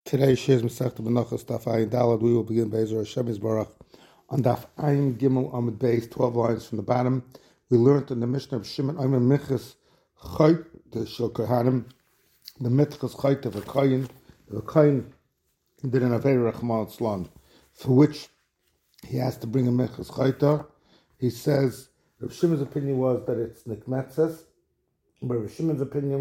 Today, Shiz Masechta Menachos Daf Ayin Dalad. We will begin Be'ezer Hashem Yisbarach on Daf Ayin Gimel Amud Beis, 12 lines from the bottom. We learned in the Mishnah of Shimon Omer Minchas Chayt the Shel Kohanim, the Minchas Chayt of a Kohen. The Kohen did an Avei Rachman Tzlan, for which he has to bring a Minchas Chayta. He says Rav Shimon's opinion was that it's Nikmetzes, but Rav Shimon's opinion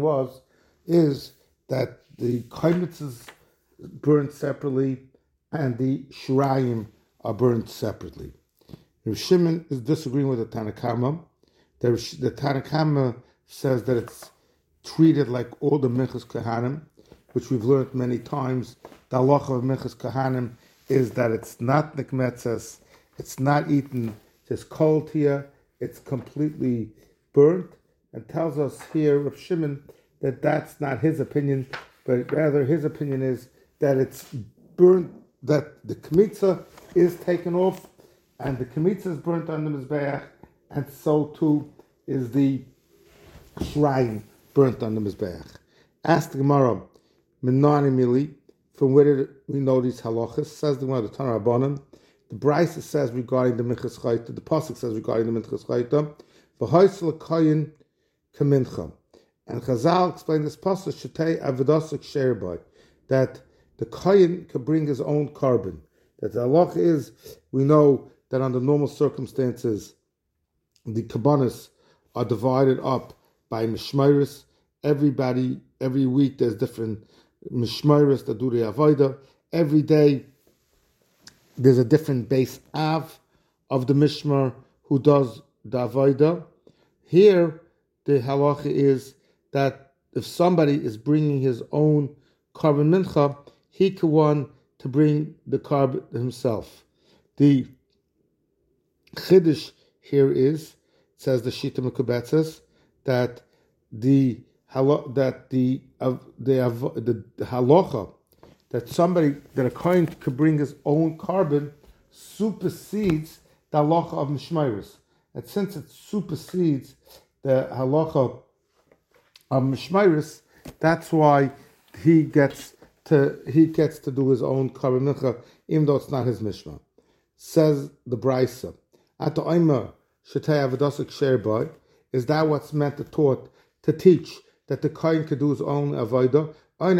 is that the Koinitzes burnt separately, and the Shirayim are burnt separately. Rav Shimon is disagreeing with the Tanna Kama. The Tanna Kama says that it's treated like all the Minchas Kohanim, which we've learned many times. The halacha of Minchas Kohanim is that it's not nikmetzes, it's not eaten, just cold here, it's completely burnt, and tells us here, Rav Shimon, that that's not his opinion, but rather his opinion is that it's burnt, that the kmitza is taken off, and the kmitza is burnt on the mizbeach, and so too is the shrine burnt on the mizbeach. Ask the Gemara, Menani Mili, from where did we know these halachas? Says the Gemara, the Tanna Rabbanan. The Brisa says regarding the minchas chayta, the pasuk says regarding the minchas chayta, v'hoysel koyin kamincha. And Chazal explained this pasuk shetei avodasik sherbai, that the kohen can bring his own carbon. That the halacha is, we know that under normal circumstances, the kabbanis are divided up by mishmeris. Everybody, every week, there's different mishmeris that do the avodah. Every day, there's a different base av of the mishmer who does the avodah. Here, the halacha is that if somebody is bringing his own carbon mincha, he can want to bring the carbon himself. The chiddush here is, says the Shita Mekubetzes, that the halacha that a kohen could bring his own carbon supersedes the halacha of mishmeris. And since it supersedes the halacha of mishmeris, that's why he gets to do his own carbon mincha, even though it's not his mishmah. Says the Brisa, at the Omer Shetei Avodasik Sherbai, is that what's meant to teach that the kohen could do his own avodah?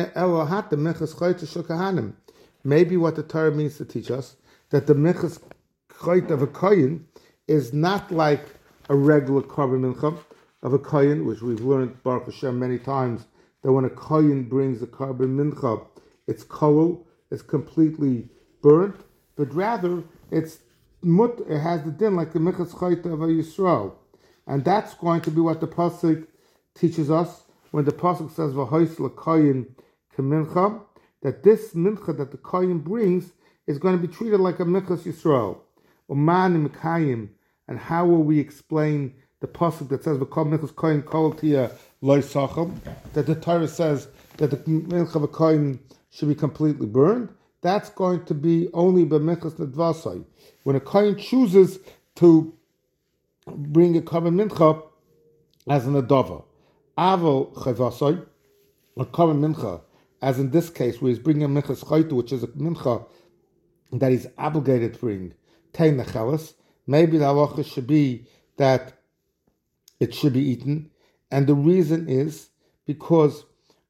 Maybe what the Torah means to teach us, that the minchas chayt of a kohen is not like a regular carbon mincha of a kohen, which we've learned Baruch Hashem many times, that when a kohen brings a carbon mincha, it's kol, it's completely burnt, but rather it has the din like the minchas chayt of a Yisrael, and that's going to be what the pasuk teaches us when the pasuk says v'hois l'koyin k'mincha, that this mincha that the kohen brings is going to be treated like a minchas Yisrael. Uman imkayim, and how will we explain the pasuk that says v'kol minchas kohen kol tia loy sacham, that the Torah says that the mincha of a kohen should be completely burned? That's going to be only b'minchas nedvasai. When a kohen chooses to bring a carbon mincha as an adava, aval chayvasai, a carbon mincha, as in this case where he's bringing a minchas chaytu, which is a mincha that he's obligated to bring, tein necheles, maybe the halacha should be that it should be eaten, and the reason is because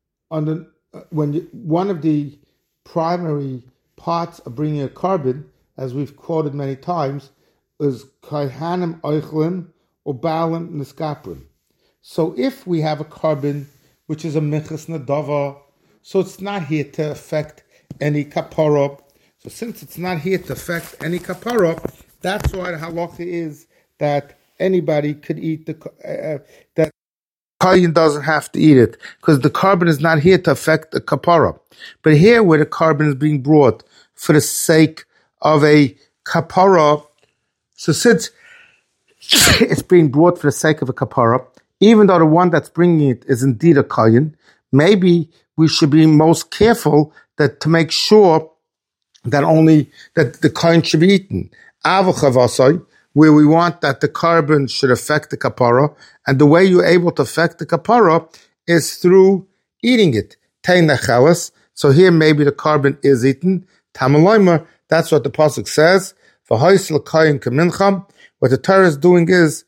one of the primary parts of bringing a carbon, as we've quoted many times, is kohanim oichlin or balim niskaprim. So if we have a carbon which is a minchas nadava, so it's not here to affect any kapara. So since it's not here to affect any kapara, that's why the halacha is that anybody could eat that kohen doesn't have to eat it, because the carbon is not here to affect the kapara. But here, where the carbon is being brought for the sake of a kapara, so since it's being brought for the sake of a kapara, even though the one that's bringing it is indeed a kohen, maybe we should be most careful to make sure that the kohen should be eaten. Avochavasai, where we want that the carbon should affect the kapara, and the way you're able to affect the kapara is through eating it. Tein necheles, So here maybe the carbon is eaten. Tamaloimer, that's what the pasuk says. What the Torah is doing is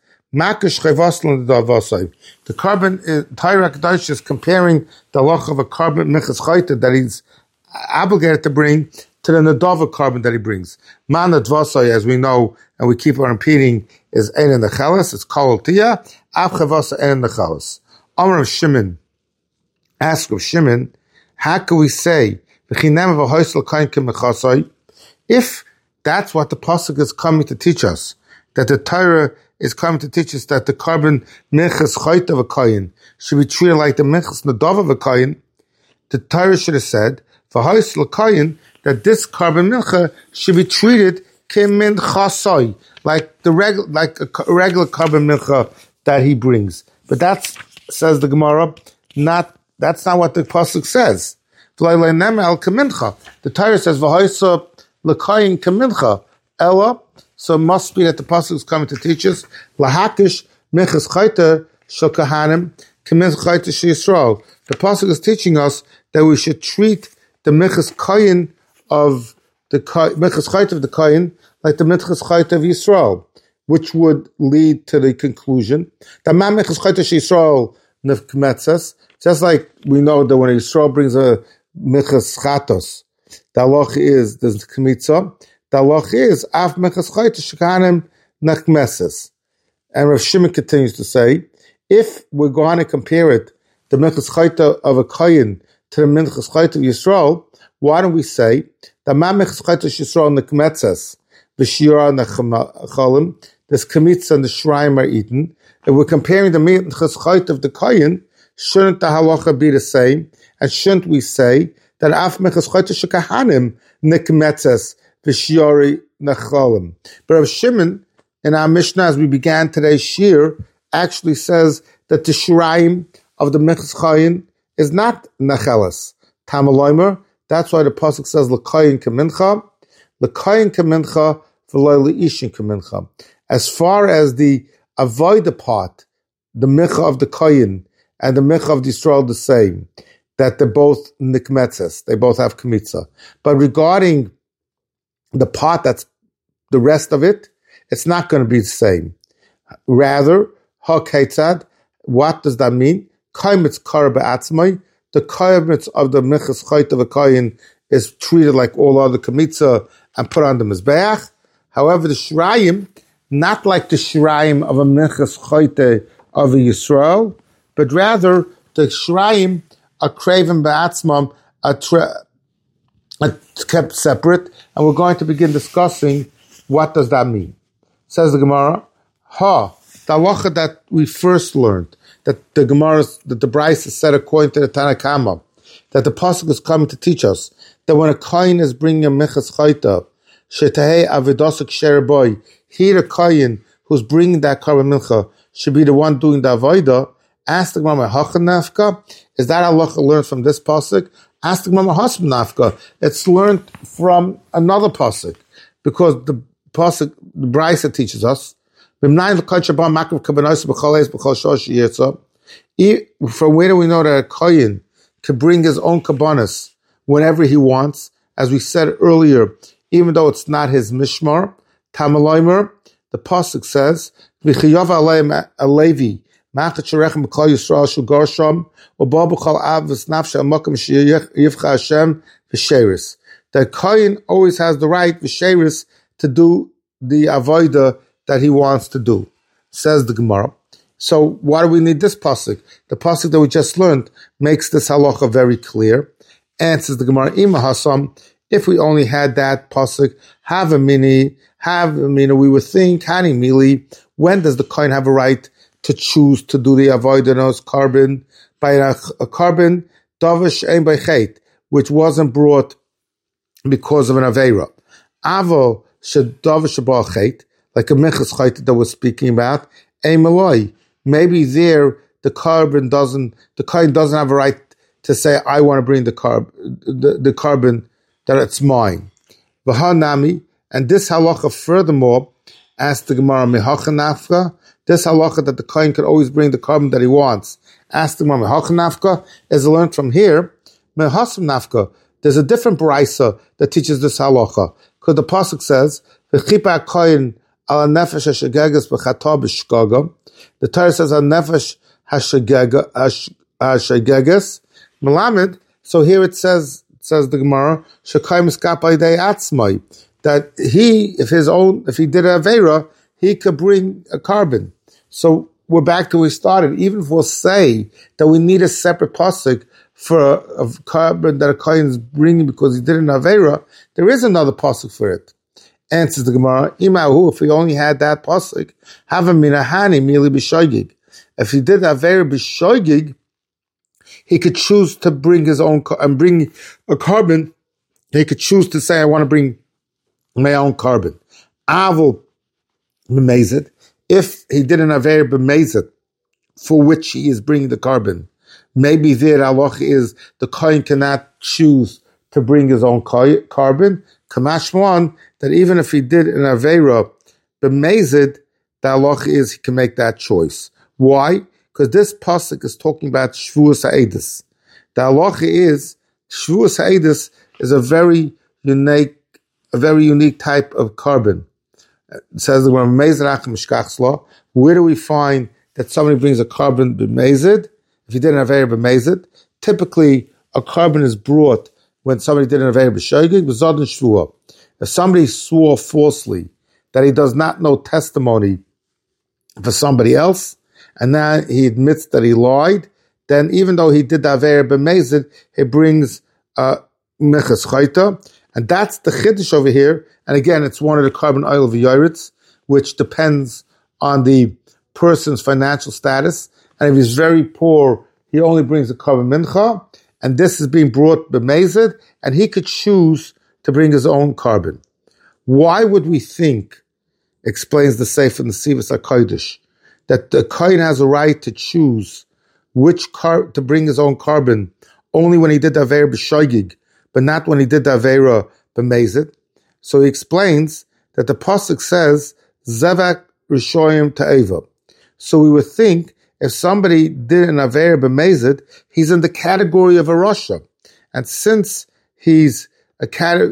the carbon, Torah Kadosh is comparing the halacha of a carbon minchas chayta that he's obligated to bring to the nadava carbon that he brings. Man advasai, as we know, and we keep on repeating, is ein in the chalas. It's kol tia. Av chavasa ein in the chalas. Amar of Shimon, ask of Shimon, how can we say if that's what the pasuk is coming to teach us, that the Torah is coming to teach us that the carbon minchas chayta of a kohen should be treated like the minchas nadav of a kohen, the Torah should have said that this carbon mincha should be treated like a regular carbon mincha that he brings. But that's, says the Gemara, that's not what the pasuk says. The Torah says v'haisa l'kayin kamincha ella. So it must be that the pasuk is coming to teach us lahakish minchas chayta shel kahanim kamincha chayta shel Yisrael. The pasuk is teaching us that we should treat the minchas kayin of the minchas chayta of the kayin like the minchas chayta of Yisrael, which would lead to the conclusion that ma minchas chayta shel Yisrael nefkmetzes. Just like we know that when Yisrael brings a minchas chatos, the halach is the kmitza. The halach is af minchas chayta shekahanim nefkmetzes. And Rav Shimon continues to say, if we're going to compare it, the minchas chayta of a kayin to the minchas chayta of Yisrael, why don't we say that ma minchas chayta Yisrael nekmetzes v'shira nechalim, this kamitza and the shrine are eaten. If we're comparing the minchas chayta of the kayin, shouldn't the halacha be the same? And shouldn't we say that af minchas chayta shekahanim nekmetzes v'shira nechalim? But Rav Shimon in our Mishnah, as we began today's shir, actually says that the shiraim of the minchas chayin is not nechelas. Tamaloimer, that's why the pasuk says l'kayin kamincha v'lo l'ishin kamincha. As far as the avoida part, the mincha of the kayin and the mincha of the Yisrael the same, that they're both nikmetzes, they both have kamitza. But regarding the part that's the rest of it, it's not going to be the same. Rather, ha-ketzad, what does that mean? Kaimitz kara be'atzmai, the kaimitz of the minchas chayta of a kayin is treated like all other kamitza and put on the mizbeach. However, the shirayim, not like the shirayim of a minchas chayta of a Yisrael, but rather the shirayim are craven be'atzmam, are kept separate, and we're going to begin discussing what does that mean. Says the Gemara, the halacha that we first learned, that the Brisa said according to the Tanna Kama, that the pasuk is coming to teach us that when a kohen is bringing a minchas chayta, shetahei avedosik sheraboy, he the kohen who's bringing that carbon mincha should be the one doing the avodah. Ask the Gemara, hachan nafka, is that halacha learned from this pasuk? Ask the Gemara, hasm nafka, it's learned from another pasuk, because the pasuk, the Brisa teaches us, from where do we know that a kohen can bring his own kabbanas whenever he wants? As we said earlier, even though it's not his mishmar, Tamaloimer, the pasuk says, "V'chiyav aleim alevi machat sherechem b'kol Yisrael shel garsham u'ba b'chol av v'snafshe amakom sheyivcha Hashem v'sheris." The kohen always has the right v'sheris to do the avodah that he wants to do, says the Gemara. So why do we need this pasuk? The pasuk that we just learned makes this halacha very clear. Answers the Gemara, Ima Hasam, if we only had that pasuk, we would think, Hani Mili, when does the kohen have a right to choose to do the avodah carbon by a carbon davish ein by chet, which wasn't brought because of an aveira. Avo should davish ba chet, like a minchas chayta that we're speaking about, ein maloi. Maybe there the kohen doesn't have a right to say, I want to bring the carbon that it's mine. V'hanami, and this halacha furthermore, asked the Gemara, mehacha nafka, this halacha that the kohen can always bring the carbon that he wants, asked the Gemara, mehacha nafka, is learned from here, mehasam nafka. There's a different brisa that teaches this halacha. Because the pasuk says, "V'chipa koyin al nefesh hashagegas b'chata b'shkaga." The Torah says, "Al nefesh hashagegas melamed." So here it says the Gemara, "Shekayim skapay day atzmai," that if he did an avera, he could bring a carbon. So we're back to where we started. Even if we'll say that we need a separate pasuk for a carbon that a kohen is bringing because he did an avera, there is another pasuk for it. Answers the Gemara, Imahu, if he only had that pasuk, have a minahani mili b'shoigig. If he did avera b'shoigig, he could choose to bring his own and bring a carbon. He could choose to say, I want to bring my own carbon. Avol b'mezid. If he did an avera b'mezid, for which he is bringing the carbon, maybe there halacha is the kohen cannot choose to bring his own carbon. Kamashwan, that even if he did an avera b'mezid, the halacha is he can make that choice. Why? Because this pasuk is talking about shvuas ha'edus. The halacha is shvuas ha'edus is a very unique type of carbon. It says the word mezrach mishkachsla. Where do we find that somebody brings a carbon b'mezid? If you did an avera b'mezid, typically a carbon is brought when somebody did an avera b'shoigig b'zadin shvua. If somebody swore falsely that he does not know testimony for somebody else, and now he admits that he lied, then even though he did the avera b'mezid, he brings meches chayta, and that's the chiddush over here. And again, it's one of the carbon oil v'yoritz, which depends on the person's financial status. And if he's very poor, he only brings a carbon mincha, and this is being brought b'mezid, and he could choose to bring his own carbon. Why would we think, explains the Sefer in the Sivas HaKodesh, that the kohen has a right to choose to bring his own carbon only when he did the avera b'shoigig, but not when he did the avera b'mezid? So he explains that the pasuk says zevak rishoyim ta'eva. So we would think if somebody did an avera b'mezid, he's in the category of a rasha, and since he's did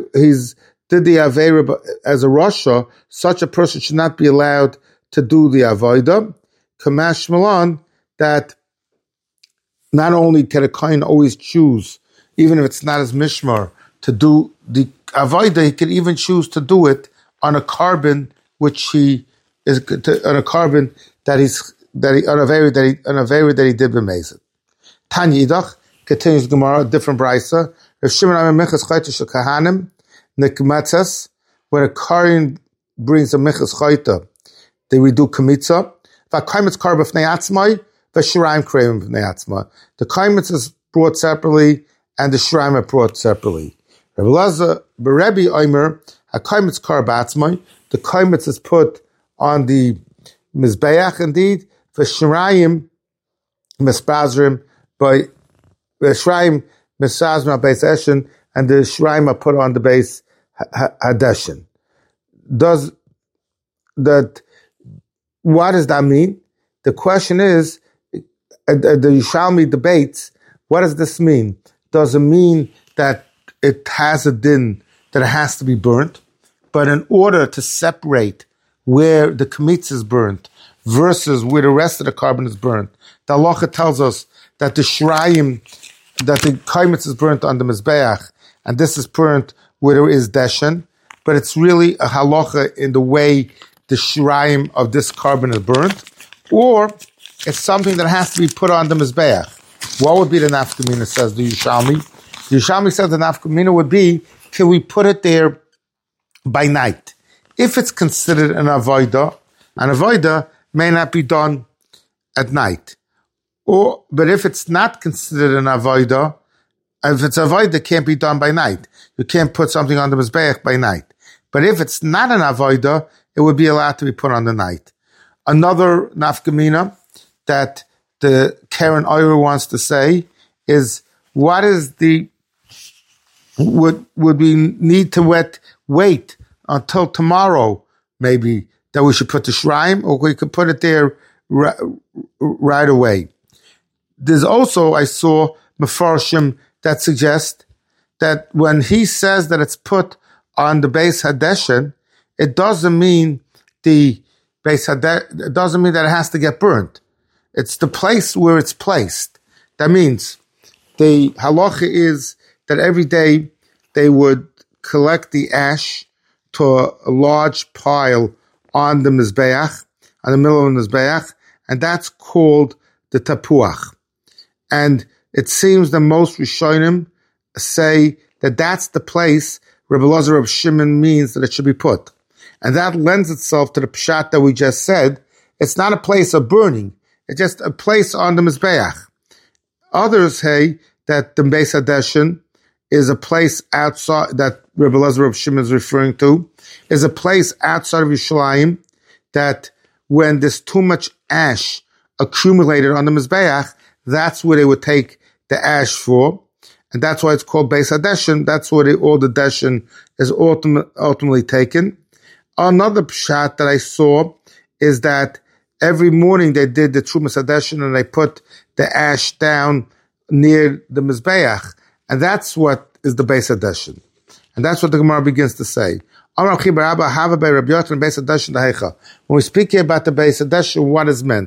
the avera as a rasha, such a person should not be allowed to do the avodah. Kamash Malan, that not only can a kohen always choose, even if it's not his mishmar, to do the avodah, he can even choose to do it on a carbon which he is on a carbon that he did b'mezid. Tanya Idach continues Gemara, a different brisa. If Shimon Meches Chayta shel Kahanim Nikmatzas, when a kohen brings a Meches Chayta, they redo Kmitza. The kaimitz is brought separately, and the shraim are brought separately. Rabbi Lazar, Berebi Omer, a kaimitz kar batzmai. The kaimitz is put on the mizbeach, indeed. The shraim mispazrim by the shraim mispazrim base eshin, and the shraim are put on the base hadeshin. What does that mean? The question is, the Yishalmi debates, what does this mean? Does it mean that it has a din, that it has to be burnt? But in order to separate where the kamitz is burnt versus where the rest of the carbon is burnt, the halacha tells us that the shrayim, that the kamitz is burnt on the mizbeach, and this is burnt where there is deshen, but it's really a halacha in the way the shirayim of this carbon is burnt, or it's something that has to be put on the mizbeach. What would be the nafkamina, says the Yishalmi? The Yishalmi says the nafkamina would be, can we put it there by night? If it's considered an avodah may not be done at night. But if it's not considered an avodah, if it's avodah, it can't be done by night. You can't put something on the mizbeach by night. But if it's not an avodah, it would be allowed to be put on the night. Another nafkamina that the Karen Oyer wants to say is, what is would we need to wait until tomorrow, maybe, that we should put the shrine, or we could put it there right away? There's also, I saw Mefarshim that suggest that when he says that it's put on the Beis Hadeshin, it doesn't mean it doesn't mean that it has to get burnt. It's the place where it's placed. That means the halacha is that every day they would collect the ash to a large pile on the Mizbeach, on the middle of the Mizbeach, and that's called the tapuach. And it seems that most Rishonim say that that's the place Rebbe Elazar of Shimon means that it should be put. And that lends itself to the pshat that we just said. It's not a place of burning. It's just a place on the Mizbeach. Others say that the Beis Hadeshin is a place outside, that Rebbe Elazar of Shimon is referring to, is a place outside of Yerushalayim that when there's too much ash accumulated on the Mizbeach, that's where they would take the ash for. And that's why it's called Beis Hadeshin. That's where all the Deshin is ultimately taken. Another pshat that I saw is that every morning they did the Trumas Hadeshin and they put the ash down near the Mizbeach. And that's what is the Beis Hadeshin. And that's what the Gemara begins to say. When we speak here about the Beis Hadeshin, what is meant?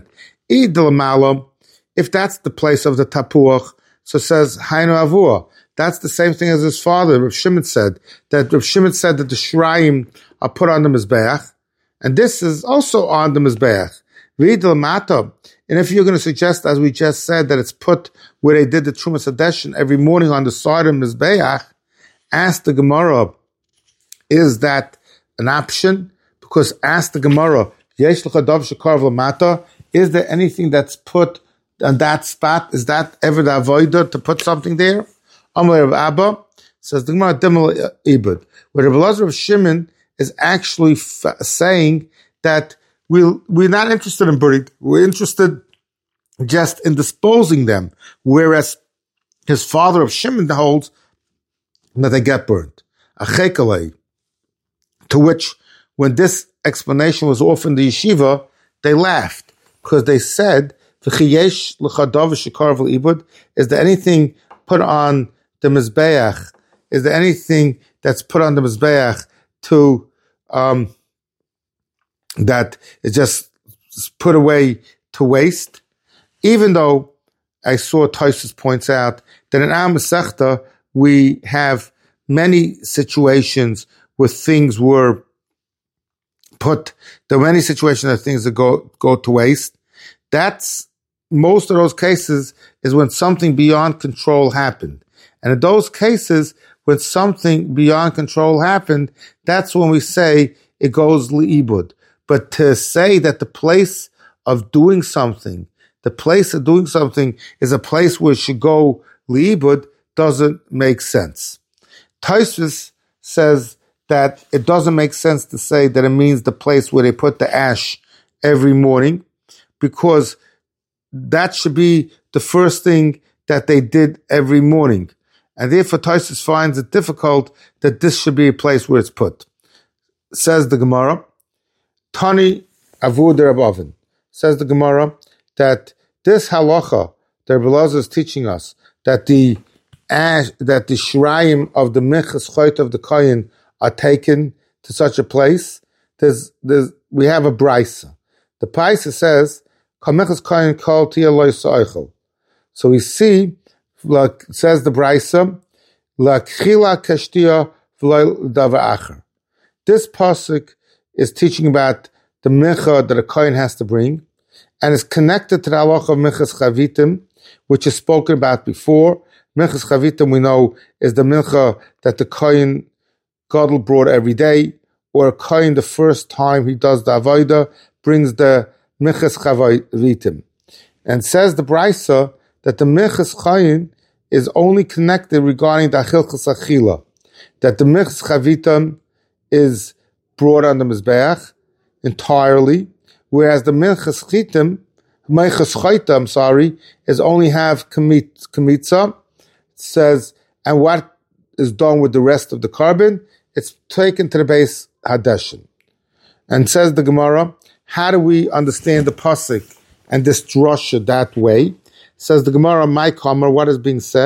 If that's the place of the tapuach, so it says Hainu Avua. That's the same thing as his father, Rav Shimon said. That Rav Shimon said that the shrayim are put on the Mizbeach, and this is also on the Mizbeach. And if you're going to suggest, as we just said, that it's put where they did the Trumas Hadeshin every morning on the side of Mizbeach, ask the Gemara, is that an option? Because ask the Gemara, Yesh l'chadav shekar v'lamata, is there anything that's put on that spot? Is that ever the avoider to put something there? Amar Rav Abba says the Gemara Dimel Ibud, where Rebbe Elazar of Shimon is actually saying that we're not interested in burning, we're interested just in disposing them, whereas his father of Shimon holds that they get burned. Achekalei, to which, when this explanation was offered in the yeshiva, they laughed, because they said, is there anything put on the Mizbeach? Is there anything that's put on the Mizbeach to, that is just put away to waste? Even though I saw Tosfos points out that in Am Masechta we have many situations where things were put, there are many situations that things that go to waste. That's, most of those cases is when something beyond control happened. And in those cases, when something beyond control happened, that's when we say it goes li'ibud. But to say that the place of doing something is a place where it should go li'ibud doesn't make sense. Tosfos says that it doesn't make sense to say that it means the place where they put the ash every morning, because that should be the first thing that they did every morning. And therefore Tosfos finds it difficult that this should be a place where it's put. Says the Gemara, Tani Avud Reb Oven. Says the Gemara that this halacha that Rebbe Elazar is teaching us, that the shrayim of the Minchas Chayt of the Kohen are taken to such a place, we have a brisa. The brisa says, so we see, like says the brisa, this pasuk is teaching about the mincha that a kohen has to bring, and is connected to the halacha of minchas chavitim, which is spoken about before. Minchas chavitim, we know, is the mincha that the kohen gadol brought every day, or a kohen the first time he does the avodah brings the minchas chavitim. And says the brisa that the minchas chayin is only connected regarding the achilchas achila, that the minchas chavitim is brought on the mizbeach entirely, whereas the minchas chayta, is only have kamitza. It says, and what is done with the rest of the carbon, it's taken to the Beis Hadeshin. And says the Gemara, how do we understand the pasuk and this drasha that way? Says the Gemara, my kamar, what is being said?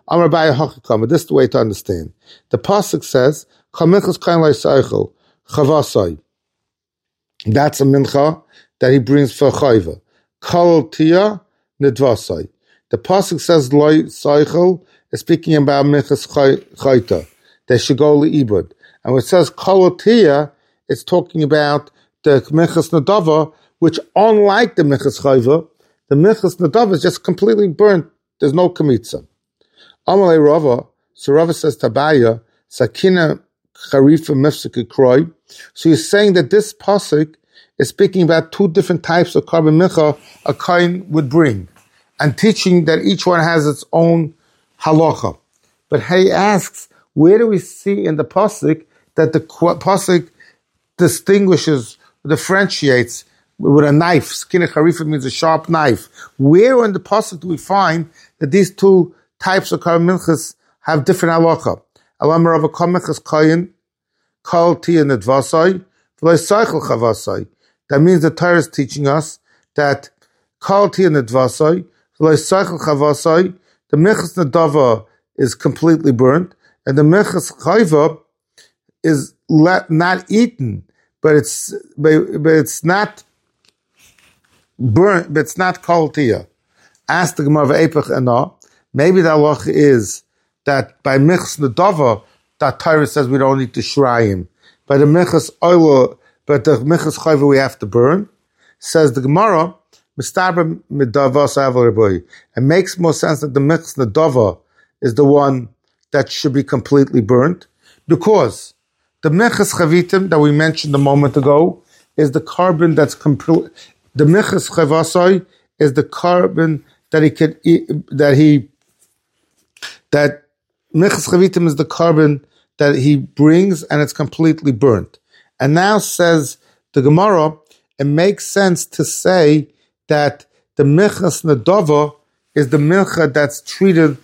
Amar Baya Hachikama. This is the way to understand. The pasuk says, "Chamichas kain leisaychel chavasai." That's a mincha that he brings for chayva. Kol tia nidvasai. The pasuk says loy saichel is speaking about minchas chayta. They should go leibud. And when it says kol tia, it's talking about the minchas nadava, which unlike the minchas chayva, the minchas nadava is just completely burnt. There's no kamitza. Amalei Rava, so Rava says Tabaya, Sakina Charifa Mifsika Kroy. So he's saying that this pasuk is speaking about two different types of carbon mincha a kohen would bring, and teaching that each one has its own halacha. But he asks, where do we see in the pasuk that the pasuk differentiates with a knife? Sakina Charifa means a sharp knife. Where in the pasuk do we find that these two types of carbon minchas have different halacha? Alam Rav Kamichas Koyin, Kol Tia Nedvasai, V'loi Seichel Chavasai. That means the Torah is teaching us that Kol Tia Nedvasai, V'loi Seichel Chavasai, the minchas nedava is completely burnt, and the minchas chayva is not eaten, but it's not burnt, but it's not Kol Tia. Ask the Gemara V'Epech Ena. Maybe the halacha is that by minchas nedava, that Torah says we don't need to shrayim. By the minchas oila, but the minchas chayva we have to burn. Says the Gemara, mistaber midavas avol reboy. It makes more sense that the minchas nedava is the one that should be completely burnt, because the minchas chavitim that we mentioned a moment ago is the carbon that's complete. The minchas chavasai is the carbon that he could eat, that minchas chavitim is the carbon that he brings, and it's completely burnt. And now says the Gemara, it makes sense to say that the minchas nedava is the mincha that's treated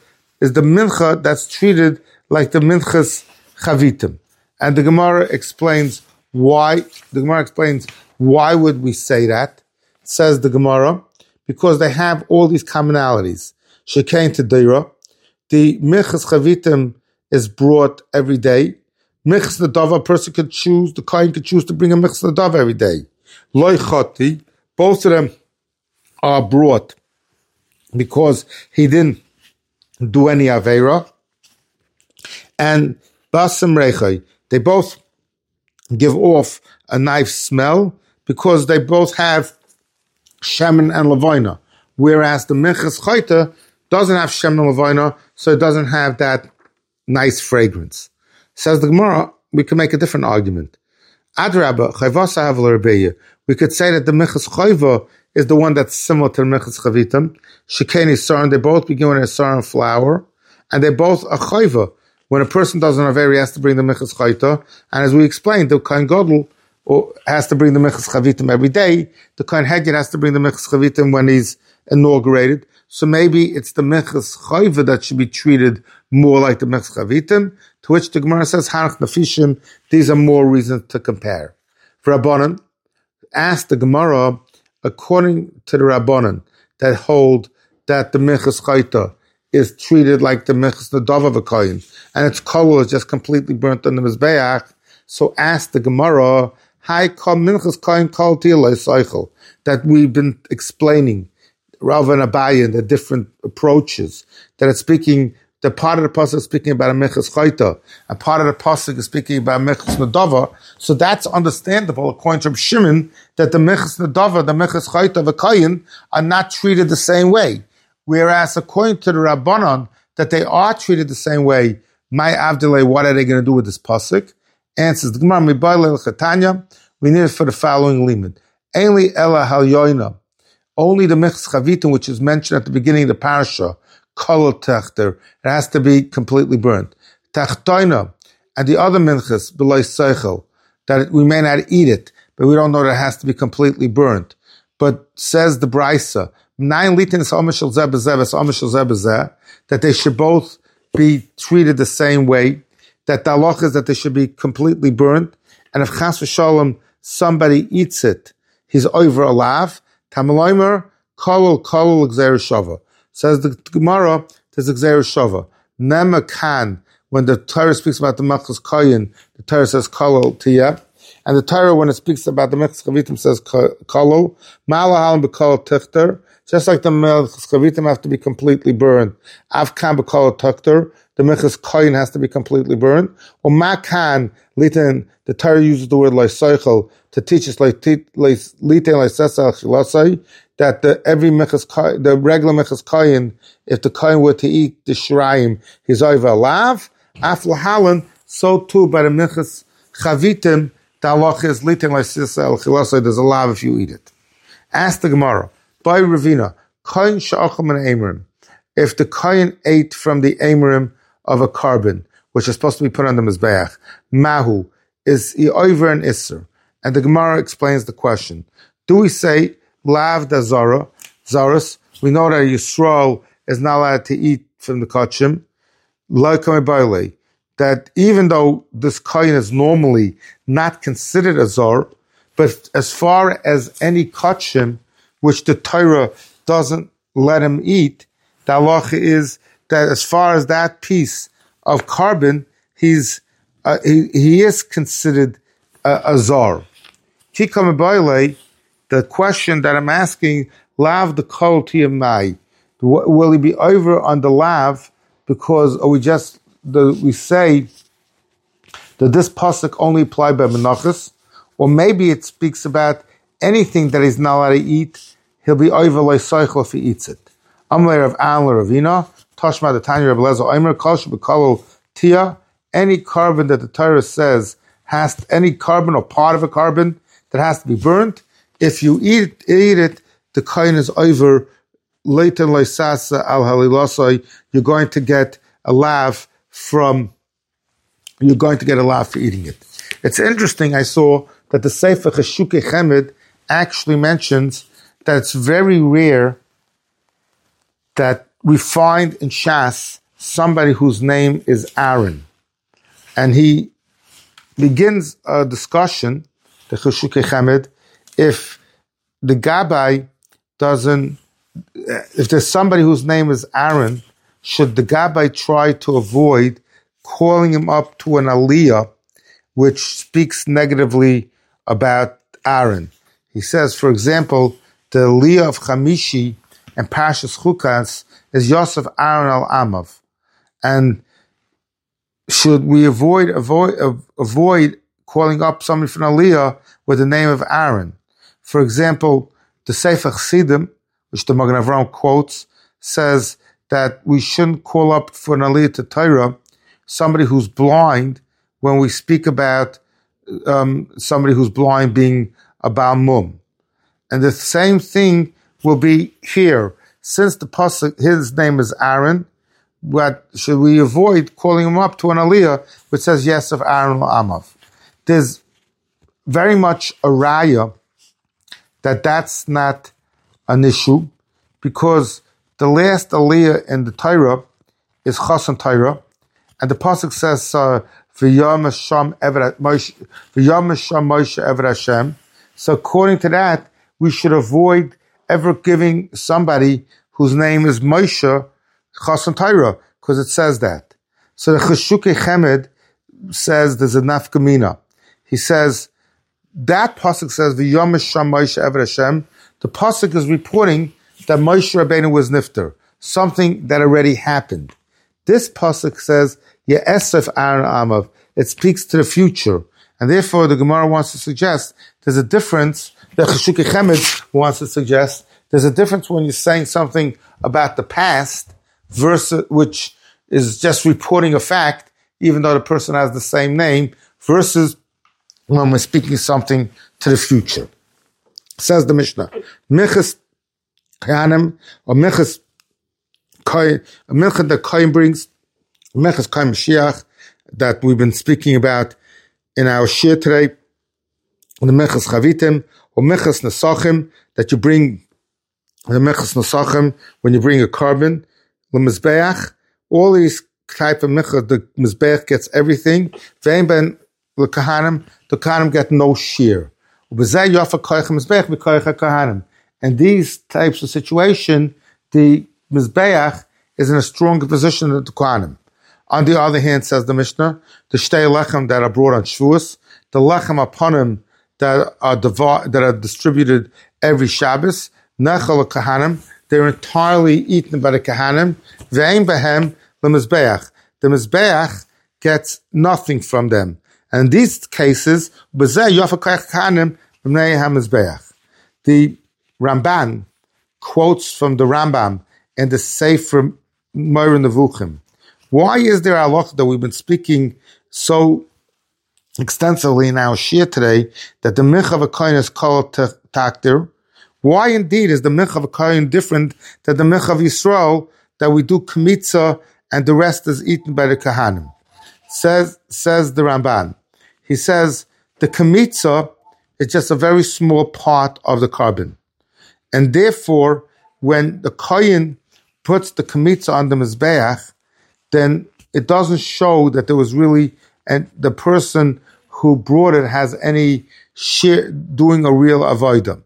like the minchas chavitim. And the Gemara explains why. The Gemara explains why would we say that? Says the Gemara, because they have all these commonalities. Shekain Tedira. The minchas chavitim is brought every day. Minchas nedava, a person could choose, the kohen could choose to bring a minchas nedava every day. Loi chati, both of them are brought because he didn't do any aveira. And basam rechai, they both give off a nice smell because they both have shemen and levina. Whereas the minchas chayta doesn't have shemen and levina, so it doesn't have that nice fragrance. Says the Gemara, we can make a different argument. Adrabah, chayvasa havol rebeya. We could say that the minchas chayva is the one that's similar to the minchas chavitim. Shekeni saran, they both begin with a saran flour, and they both are chayva. When a person does an aver, he has to bring the minchas chayta, and as we explained, the kohen gadol has to bring the minchas chavitim every day. The kohen heged has to bring the minchas chavitim when he's inaugurated. So maybe it's the minchas chayva that should be treated more like the minchas chavitim, to which the Gemara says, Hanach nafishim, these are more reasons to compare. For Rabbanan, ask the Gemara, according to the Rabbanan, that hold that the minchas chayta is treated like the minchas nedava of a kohen, and its color is just completely burnt on the mizbeach. So ask the Gemara, Hi kom minchas kohen kol tilay cycle, that we've been explaining, Rav and Abaye, and the different approaches, that it's speaking, the part of the pasuk is speaking about a minchas chayta, and part of the pasuk is speaking about minchas nedava. So that's understandable according to Shimon, that the minchas nedava, the minchas chayta of a kohen are not treated the same way. Whereas according to the Rabbanon, that they are treated the same way, my avdilay, what are they going to do with this pasuk? Answers the Gemara, we need it for the following limit. Only ela hal yoina, only the minchas chavitim, which is mentioned at the beginning of the parasha, kol techter, it has to be completely burnt. Tachtoina, and the other minchas, b'loi seichel, that we may not eat it, but we don't know that it has to be completely burnt. But says the Brisa, that they should both be treated the same way, that the halach is that they should be completely burnt, and if chas v'shalom somebody eats it, he's over alav, tamaloimer, kolol gzeir shava. Says the Gemara, there's a gzeir shava. Nema kan, when the Torah speaks about the Mechas Koyin, the Torah says Kolol Tia. And the Torah, when it speaks about the Mechas Chavitim, says Kolol. Ma'ala halam b'kolol tichter. Just like the Mechas Chavitim have to be completely burned. Avkan b'kolol tichter. The Mechas Koyin has to be completely burned. Or Makan, Litin, the Torah uses the word Lysoichel to teach us Litin Lysesel Chilasai, that every Mechas Koyin, the regular Mechas Koyin, if the Koyin were to eat the Shirayim, he's over a lav. Aflahalan, so too by the Mechas Chavitim, the halacha is Litin Lysesel Chilasai, there's a lav if you eat it. Ask the Gemara, by Ravina, Koyin Sha'acham and Amrim, if the Koyin ate from the Amrim of a carbon, which is supposed to be put on the Mizbeach, Mahu, is he over an Isser? And the Gemara explains the question. Do we say, Lav da Zara, Zaras? We know that Yisrael is not allowed to eat from the Kachim, that even though this Koyin is normally not considered a Zar, but as far as any Kachim, which the Torah doesn't let him eat, the halacha is that as far as that piece of carbon, he is considered a zar. The question that I'm asking, lav the kol tiyamai, will he be over on the lav because we say that this pasuk only applied by menachos, or maybe it speaks about anything that he's not allowed to eat, he'll be over loisaychel if he eats it. Amler of Amler Ravina, Tashma the Tanya of Lezo Aimer, Kalsh B'Kalo Tia, any carbon that the Torah says has any carbon or part of a carbon that has to be burnt, if you eat it, the koyin is over later loisasa al halilasai, you're going to get a lav for eating it. It's interesting, I saw that the Sefer Cheshukei Chemed actually mentions that it's very rare that we find in Shas somebody whose name is Aaron. And he begins a discussion, the Cheshukei Chemed, if the Gabbai if there's somebody whose name is Aaron, should the Gabbai try to avoid calling him up to an aliyah which speaks negatively about Aaron? He says, for example, the aliyah of Chamishi and Parshas Chukas is Yosef Aaron al-Amav. And should we avoid calling up somebody from Aliyah with the name of Aaron? For example, the Sefer Chassidim, which the Magen Avraham quotes, says that we shouldn't call up for an Aliyah to Torah somebody who's blind when we speak about somebody who's blind being a Baal Mum. And the same thing will be here. Since the pasuk, his name is Aaron, what should we avoid calling him up to an aliyah which says yes of Aaron Amav? There's very much a raya that's not an issue, because the last aliyah in the Torah is Chasan Torah, and the pasuk says V'yam Hashem Moshe Eved Hashem. So according to that, we should avoid ever giving somebody whose name is Moshe Chasan Torah, because it says that. So the Cheshukei Chemed says there's a nafkamina. He says, that pasuk says, V'yom Hashem Moshe Eved Hashem. The pasuk is reporting that Moshe Rabbeinu was nifter, something that already happened. This pasuk says, Ye'esef Aaron Amav. It speaks to the future. And therefore, the Gemara wants to suggest there's a difference. The Cheshukei Chemed wants to suggest there's a difference when you're saying something about the past versus which is just reporting a fact, even though the person has the same name, versus when we're speaking something to the future. Says the Mishnah, Minchas Kayanim, or Minchas Koyin, Minchas that Koyin brings, Minchas Koyin Mashiach, that we've been speaking about in our shir today, the Minchas Chavitim, or Minchas Nesachim, that you bring the Minchas Nesachim when you bring a carbon, the Mizbeach, all these type of Minchas, the Mizbeach gets everything, Vein ben the Kahanim get no shear. And these types of situation, the Mizbeach is in a stronger position than the Kohanim. On the other hand, says the Mishnah, the shtei lechem that are brought on Shavuos, the lechem upon him that are distributed every Shabbos, nechal kahanim, they're entirely eaten by the kahanim. Ve'ein behem lemizbeach. The mizbeach gets nothing from them. And in these cases, b'zeh yofakayach kahanim b'nei hamizbeach. The Ramban quotes from the Rambam in the Sefer Moreh Nevuchim. Why is there a halacha that we've been speaking so extensively in our shir today that the mincha of a kohen is called takdir? Why indeed is the mincha of a kohen different than the mincha of Yisrael that we do kmitza and the rest is eaten by the kahanim? Says the Ramban. He says the kmitza is just a very small part of the carbon. And therefore, when the kohen puts the kmitza on the mizbeach, then it doesn't show that there was really, and the person who brought it has any share doing a real avodah.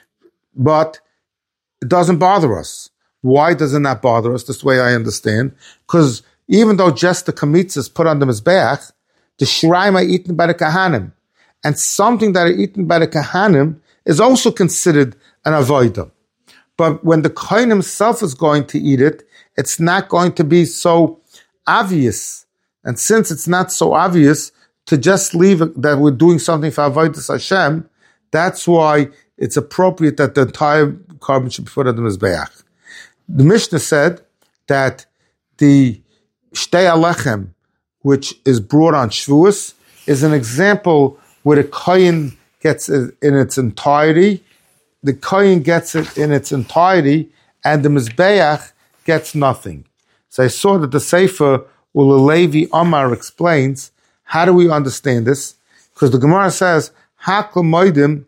But it doesn't bother us. Why does it not bother us? This way I understand. Because even though just the kmitza is put on the mizbeach, the shiraim are eaten by the kahanim. And something that are eaten by the kahanim is also considered an avodah. But when the kohen himself is going to eat it, it's not going to be so obvious. And since it's not so obvious to just leave it, that we're doing something for avodas Hashem, that's why it's appropriate that the entire carbon should be put on the mizbeach. The Mishnah said that the shtei alechem, which is brought on Shavuos, is an example where the kohen gets it in its entirety. The kohen gets it in its entirety, and the mizbeach gets nothing. So I saw that the Sefer Ulalevi Omar explains, how do we understand this? Because the Gemara says, Hakol moedim,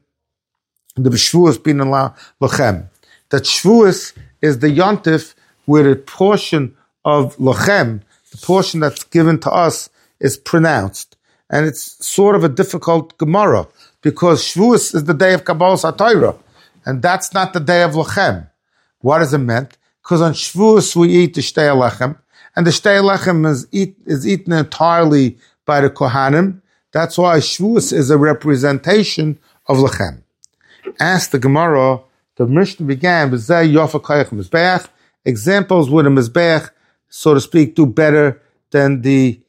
the Shavuos bin lachem. That Shavuos is the yontif where the portion of lachem, the portion that's given to us, is pronounced. And it's sort of a difficult Gemara, because Shavuos is the day of Kabbalas HaTorah, and that's not the day of lachem. What is it meant? Because on Shavuos we eat the shtei lechem, and the shtei lechem is eaten entirely by the kohanim. That's why Shavuos is a representation of lechem. As the Gemara, the Mishnah began with Zeh Yofa Kayach Mizbeach, examples where the Mizbeach, so to speak, do better than the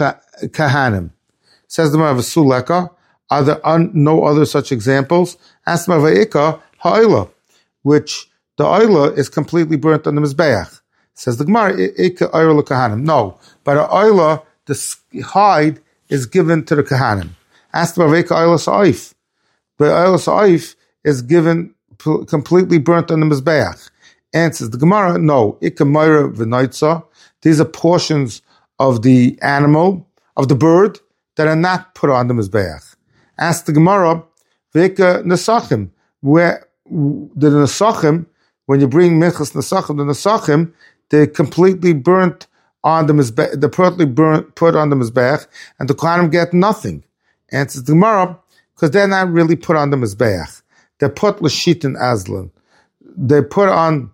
Kahanim. Says the Gemara V'suleka, are there no other such examples? Ask the Gemara Ha'ila, which the oila is completely burnt on the Mizbeach. Says the Gemara, Ika oila Kahanim. No, but the oila, the hide, is given to the Kahanim. Ask the Gemara oila Sa'if. But oila Sa'if is given completely burnt on the Mizbeach. Answers the Gemara, no. Ika Moira V'noitza. These are portions of the animal, of the bird, that are not put on the Mizbeach. Ask the Gemara, V'ika Nesachim. Where the Nesachim, when you bring Minchas Nesachim, the Nesachim, they're completely burnt on the Mizbeach, they're put on the Mizbeach, and the Kohanim get nothing. Answers the Gemara, because they're not really put on the Mizbeach. They're put L'shitin Aslan. They're poured down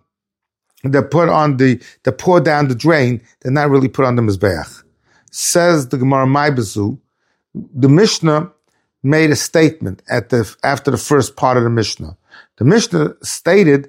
the drain, they're not really put on the Mizbeach. Says the Gemara Maibazu, the Mishnah made a statement after the first part of the Mishnah. The Mishnah stated,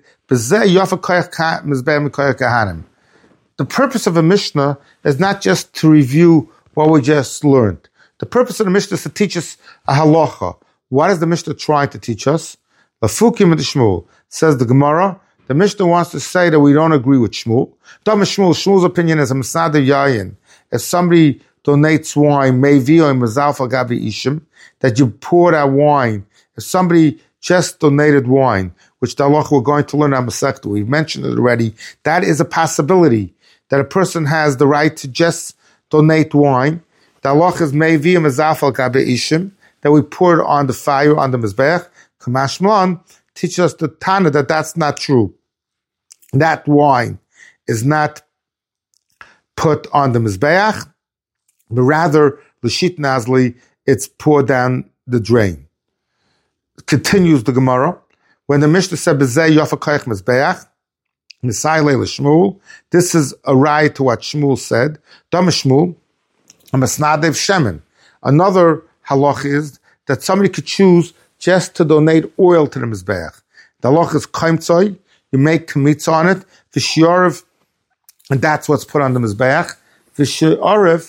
the purpose of a Mishnah is not just to review what we just learned. The purpose of the Mishnah is to teach us a halacha. What is the Mishnah trying to teach us? Lafukim and Shmuel. Says the Gemara, the Mishnah wants to say that we don't agree with Shmuel. Shmuel's opinion is a Masada Yayin. If somebody donates wine, Mevi or Mazalfa Gabi Ishim, that you pour that wine. If somebody just donated wine, which the halacha we're going to learn on Masechta, we've mentioned it already, that is a possibility that a person has the right to just donate wine. The halacha is Mevi or Mazalfa Gabi Ishim, that we pour it on the fire, on the Mizbeach. Kamashman teaches us the Tana that that's not true. That wine is not put on the Mizbeach, but rather, L'shit Nazli, it's poured down the drain. Continues the Gemara. When the Mishnah said, B'zeh Yofa Koyach Mizbeach, Messiah Leila Shmuel. This is a raya to what Shmuel said. Dama Shmuel, a Masnadev Shemen. Another halach is that somebody could choose just to donate oil to the Mizbeach. The halach is kaimtzoi, you make kamitza on it, v'shiarav, and that's what's put on the Mizbeach, v'shiarav,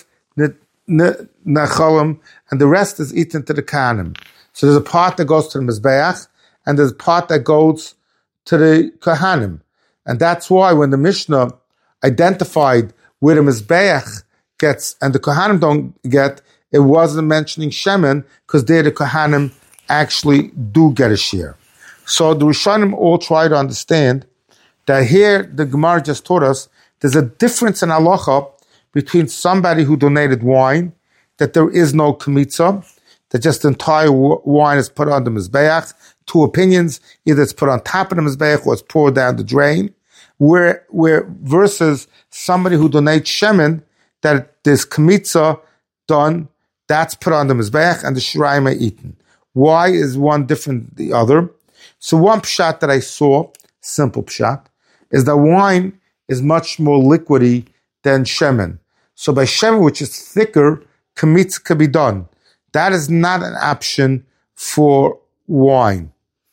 nechalim, and the rest is eaten to the kahanim. So there's a part that goes to the Mizbeach, and there's a part that goes to the kahanim. And that's why when the Mishnah identified where the Mizbeach gets, and the Kohanim don't get, it wasn't mentioning Shemen, because there the Kohanim actually do get a share. So the Rishonim all try to understand that here the Gemara just taught us there's a difference in halacha between somebody who donated wine, that there is no kmitza, that just the entire wine is put on the Mizbeach. Two opinions, either it's put on top of the Mizbeach or it's poured down the drain. Where versus somebody who donates shemen, that there's kmitza done, that's put on the Mizbeach and the shirayim are eaten. Why is one different than the other? So one pshat that I saw, simple pshat, is that wine is much more liquidy than shemen. So by shemen, which is thicker, kmitza can be done. That is not an option for wine.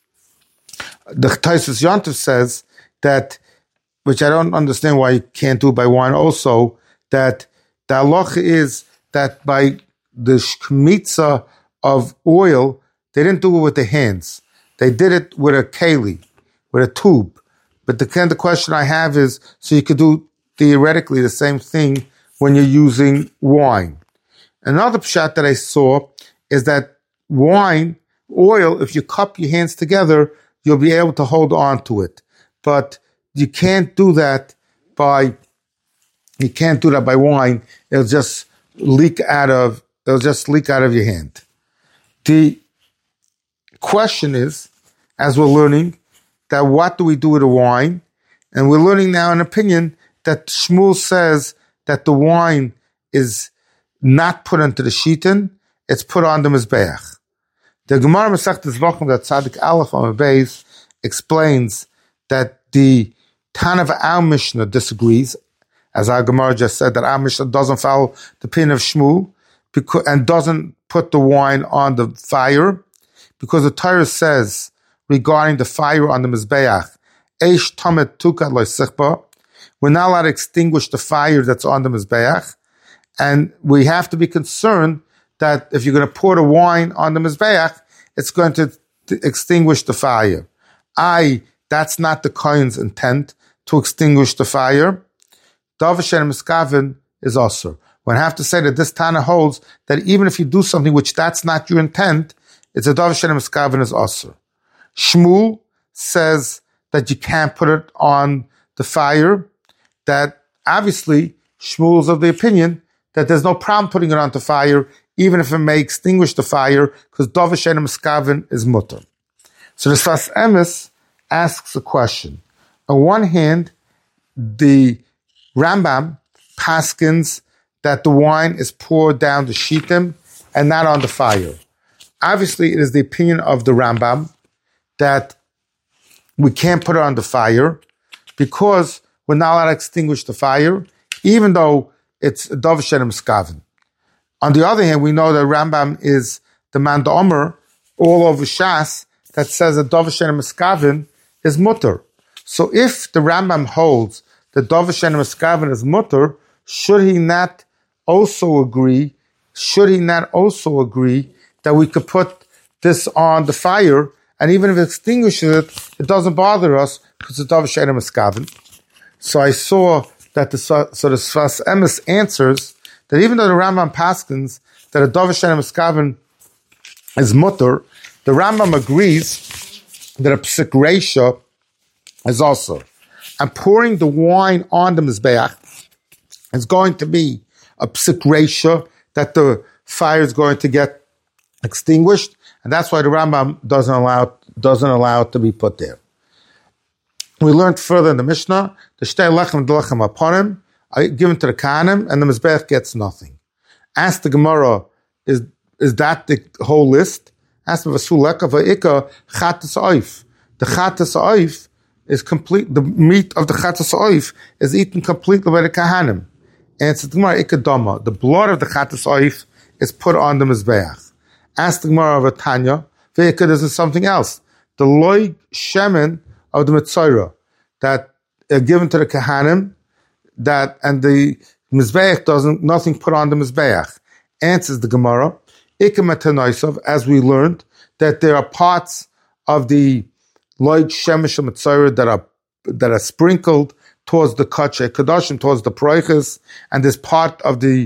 The Taisus Yontif says that, which I don't understand why you can't do by wine also, that the halacha is that by the shkmitza of oil, they didn't do it with the hands. They did it with a keli, with a tube. But the question I have is, so you could do theoretically the same thing when you're using wine. Another pshat that I saw is that wine, oil, if you cup your hands together, you'll be able to hold on to it. But you can't do that by wine. It'll just leak out of your hand. The question is, as we're learning, that what do we do with the wine? And we're learning now an opinion that Shmuel says that the wine is not put into the shitin, it's put on the Mizbeach. The Gemara Masechtas Zvachim that Tzadik Aleph on the base explains that the Tan of our Mishnah disagrees, as our Gemara just said, that our Mishnah doesn't follow the opinion of Shmuel and doesn't put the wine on the fire, because the Torah says regarding the fire on the Mizbeach, Eish Tamet Tukad Lo Sichba, we're not allowed to extinguish the fire that's on the Mizbeach, and we have to be concerned that if you're going to pour the wine on the Mizbeach, it's going to extinguish the fire. That's not the Kohen's intent, to extinguish the fire. Davar She'eino Miskaven is also. We have to say that this Tana holds that even if you do something which that's not your intent, it's a Davar She'eino Miskaven is also. Shmuel says that you can't put it on the fire, that obviously Shmuel's of the opinion that there's no problem putting it on the fire, even if it may extinguish the fire, because Davar She'eino Miskaven is mutter. So the Sfas Emes asks a question. On one hand, the Rambam paskins that the wine is poured down the shitim and not on the fire. Obviously, it is the opinion of the Rambam that we can't put it on the fire because we're not allowed to extinguish the fire, even though it's a Davar She'eino Miskaven. On the other hand, we know that Rambam is the man d'Omer all over Shas that says that Davar She'eino Miskaven is mutter. So if the Rambam holds that Davar She'eino Miskaven is mutter, should he not also agree that we could put this on the fire, and even if it extinguishes it, it doesn't bother us because it's Davar She'eino Miskaven? So I saw that the Sfas Emes answers that even though the Rambam paskins that a Davar She'eino Miskaven is mutter, the Rambam agrees that a psik reisha is also. And pouring the wine on the Mizbeach is going to be a psik reisha, that the fire is going to get extinguished, and that's why the Rambam doesn't allow it to be put there. We learned further in the Mishnah, the shtei lechem d'lechem aponim are given to the Kohanim, and the Mizbeach gets nothing. Ask the Gemara, is that the whole list? Ask the Vasul Leka v'ika chatas oif. The chatas oif is complete. The meat of the chatas oif is eaten completely by the kahanim. And it's the Gemara ikadama. The blood of the chatas oif is put on the mizbeach. Ask the Gemara of a Tanya. Ve'ikad is something else. The loy shemen of the mitzayra that are given to the kahanim, that and the mizbeach nothing put on the mizbeach. Answers the Gemara ikamatanoisav, as we learned that there are parts of the loy shemesh of mitzayra that are sprinkled towards the kache kadashim, towards the proiches, and there's part of the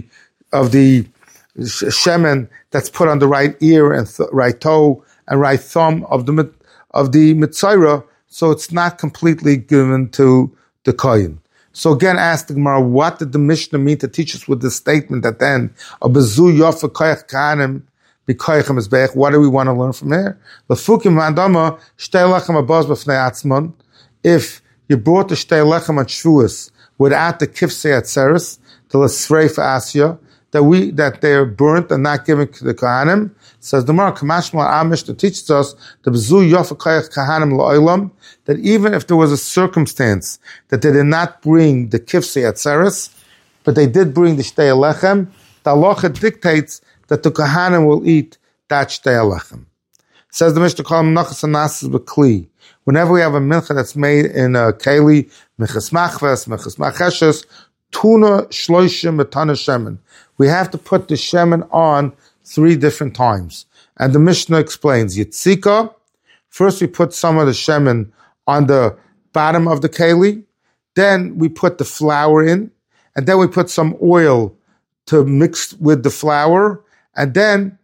shemen that's put on the right ear and right toe and right thumb of the mitzayra, so it's not completely given to the kohen. So again, ask the Gemara, what did the Mishnah mean to teach us with this statement at the end of bezu yofa koyach kahanim b'koyachem mizbeach? What do we want to learn from here? Lefukim v'adama shtei lechem abaz b'fnei atzmon. If you brought the shtei lechem on Shavuos without the kifsei atzeres, the l'srei fa'asya, that they are burnt and not given to the kahanim. Says the Gemara, Kamashma Amish, that teaches us the b'zu yofa koyach kahanim la'olam, that even if there was a circumstance that they did not bring the kifsei atzeres, but they did bring the shtei lechem, the halacha dictates that the kahanim will eat that shtei lechem. Says the Mishnah, call menachas anasas b'kli. Whenever we have a mincha that's made in a keli, minchas machves, minchas macheshes, tuna shloishim etana shemen. We have to put the shemen on 3 different times. And the Mishnah explains, Yitzika, first we put some of the shemen on the bottom of the keli, then we put the flour in, and then we put some oil to mix with the flour, and then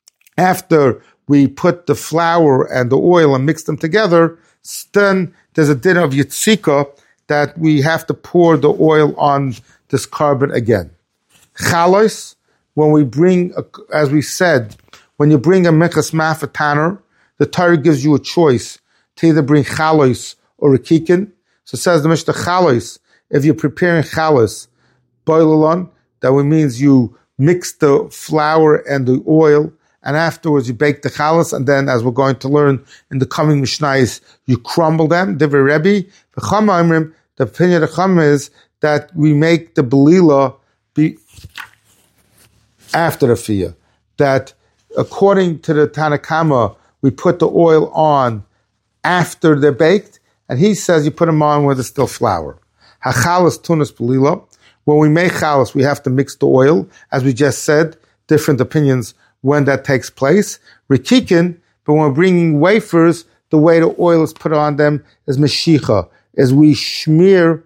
after we put the flour and the oil and mix them together, then there's a din of Yitzika that we have to pour the oil on this carbon again. Chalos, when we bring, as we said, when you bring a minchas mafa tanner, the Torah gives you a choice to either bring chalos or a kikin. So it says the Mishnah chalos, if you're preparing chalos, boilolon, that means you mix the flour and the oil, and afterwards you bake the chalos, and then, as we're going to learn in the coming Mishnayos, you crumble them. Divrei Rebbe, the opinion of the Chama is that we make the belila be after the fiyah. That according to the Tanakama, we put the oil on after they're baked, and he says you put them on where there's still flour. Hachalas tunas belila. When we make chalas, we have to mix the oil, as we just said. Different opinions when that takes place. Rikikin, but when we're bringing wafers, the way the oil is put on them is meshicha, as we smear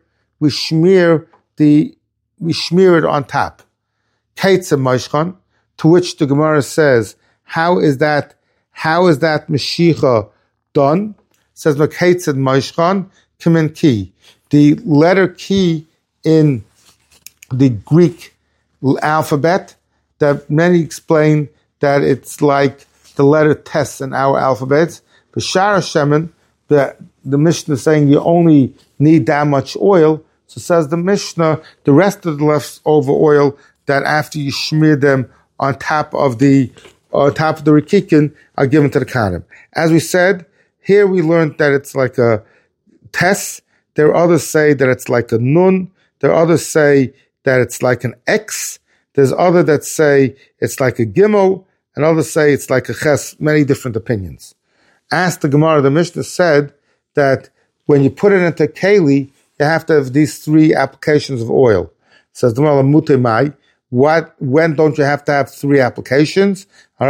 it on top. Keitza Moishchan, to which the Gemara says, how is that meshicha done? It says Keitza Moishchan Kimin Ki. The letter ki in the Greek alphabet, that many explain that it's like the letter tes in our alphabets. B'shar Shemen, the Mishnah is saying you only need that much oil. So says the Mishnah, the rest of the leftover oil, that after you smear them on top of the rikikin, are given to the kahanim. As we said, here we learned that it's like a tes. There are others say that it's like a nun. There are others say that it's like an X. There's others that say it's like a gimel, and others say it's like a ches. Many different opinions. Asked the Gemara, the Mishnah said that when you put it into keli, you have to have these 3 applications of oil. Says the Gemara, mutemai. When don't you have to have 3 applications?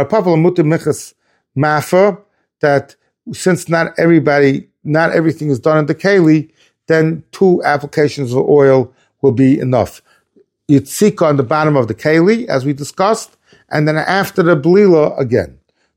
Mafa, that since not everything is done in the keli, then 2 applications of oil will be enough. Yitzika on the bottom of the keli, as we discussed, and then after the blila again.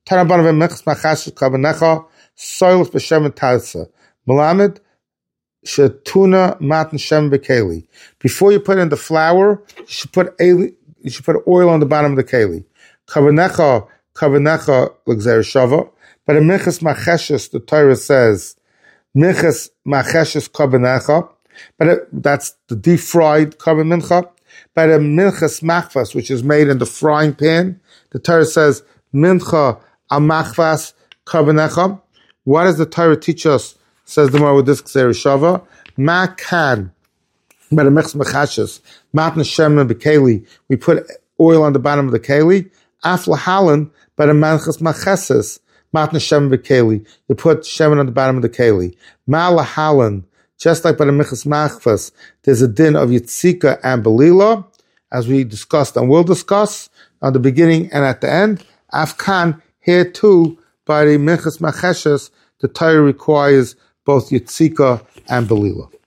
Malamed shetuna matan shem bekeli. Before you put in the flour, you should put oil on the bottom of the keli. Kabanecha l'gzer shava. But in minchas macheshes, the Torah says minchas macheshes kabanecha. But that's the deep fried carbon mincha. But a minchas machvas, which is made in the frying pan, the Torah says mincha amachvas kabanecha. What does the Torah teach us Says the more with this Kseir Shava. Ma kan, by the Mechs Mechashes, Matna Shemen Bekeli, we put oil on the bottom of the Keli. Af Lahalan, by the Manchas Macheses, Matna Shemen Bekeli, you put Shemen on the bottom of the Keli. Ma Lahalan, just like by the Mechas Machfas, there's a din of Yitzika and Belila, as we discussed and will discuss, on the beginning and at the end. Afkan, here too, by the Minchas Macheshes, the Torah requires both Yitzika and Belila.